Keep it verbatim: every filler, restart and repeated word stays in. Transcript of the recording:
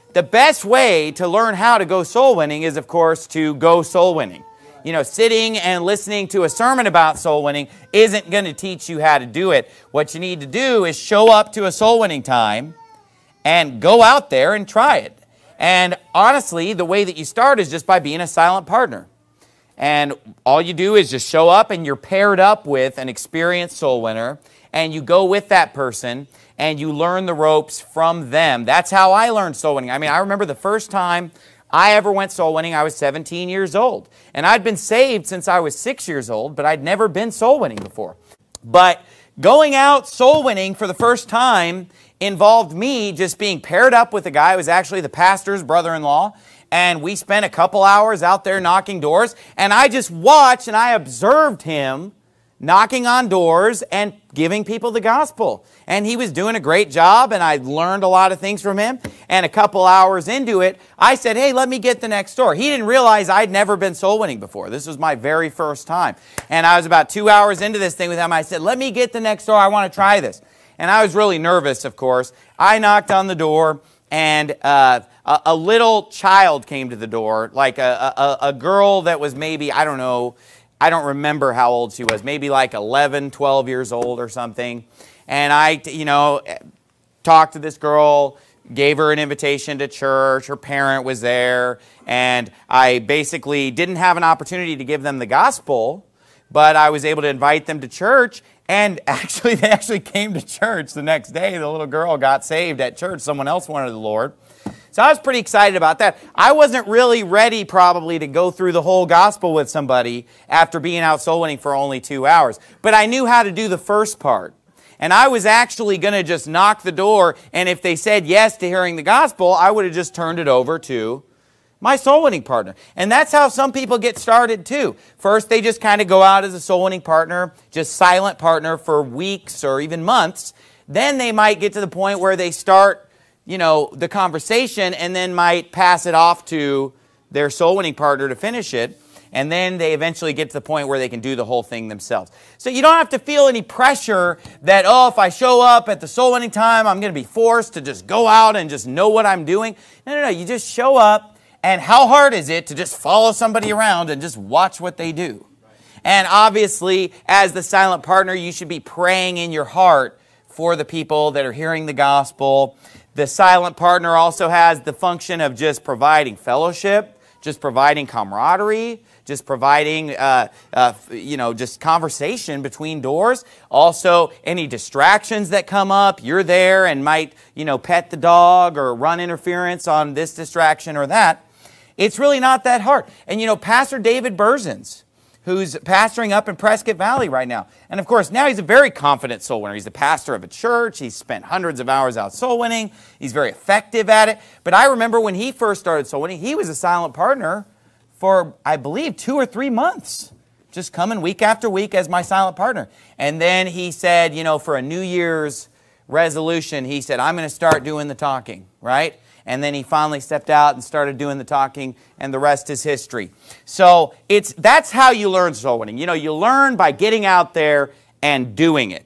the best way to learn how to go soul winning is, of course, to go soul winning. You know, sitting and listening to a sermon about soul winning isn't going to teach you how to do it. What you need to do is show up to a soul winning time and go out there and try it. And honestly, the way that you start is just by being a silent partner. And all you do is just show up and you're paired up with an experienced soul winner, and you go with that person and you learn the ropes from them. That's how I learned soul winning. I mean, I remember the first time I ever went soul winning, I was seventeen years old. And I'd been saved since I was six years old, but I'd never been soul winning before. But going out soul winning for the first time involved me just being paired up with a guy who was actually the pastor's brother-in-law. And we spent a couple hours out there knocking doors. And I just watched and I observed him knocking on doors and giving people the gospel. And he was doing a great job, and I learned a lot of things from him. And a couple hours into it, I said, hey, let me get the next door. He didn't realize I'd never been soul winning before. This was my very first time. And I was about two hours into this thing with him. I said, let me get the next door. I want to try this. And I was really nervous, of course. I knocked on the door, and uh, a, a little child came to the door, like a, a, a girl that was maybe, I don't know, I don't remember how old she was, maybe like eleven, twelve years old or something. And I, you know, talked to this girl, gave her an invitation to church. Her parent was there. And I basically didn't have an opportunity to give them the gospel, but I was able to invite them to church. And actually, they actually came to church the next day. The little girl got saved at church. Someone else wanted the Lord. So I was pretty excited about that. I wasn't really ready probably to go through the whole gospel with somebody after being out soul winning for only two hours. But I knew how to do the first part. And I was actually going to just knock the door, and if they said yes to hearing the gospel, I would have just turned it over to my soul winning partner. And that's how some people get started too. First, they just kind of go out as a soul winning partner, just silent partner for weeks or even months. Then they might get to the point where they start, you know, the conversation, and then might pass it off to their soul winning partner to finish it. And then they eventually get to the point where they can do the whole thing themselves. So you don't have to feel any pressure that, oh, if I show up at the soul winning time, I'm going to be forced to just go out and just know what I'm doing. No, no, no. You just show up, and how hard is it to just follow somebody around and just watch what they do? And obviously, as the silent partner, you should be praying in your heart for the people that are hearing the gospel. The silent partner also has the function of just providing fellowship, just providing camaraderie, just providing, uh, uh, you know, just conversation between doors. Also, any distractions that come up, you're there and might, you know, pet the dog or run interference on this distraction or that. It's really not that hard. And, you know, Pastor David Berzins, who's pastoring up in Prescott Valley right now. And of course, now he's a very confident soul winner. He's the pastor of a church. He's spent hundreds of hours out soul winning. He's very effective at it. But I remember when he first started soul winning, he was a silent partner for, I believe, two or three months. Just coming week after week as my silent partner. And then he said, you know, for a New Year's resolution, he said, I'm going to start doing the talking, right? And then he finally stepped out and started doing the talking, and the rest is history. So it's that's how you learn soul winning. You know, you learn by getting out there and doing it.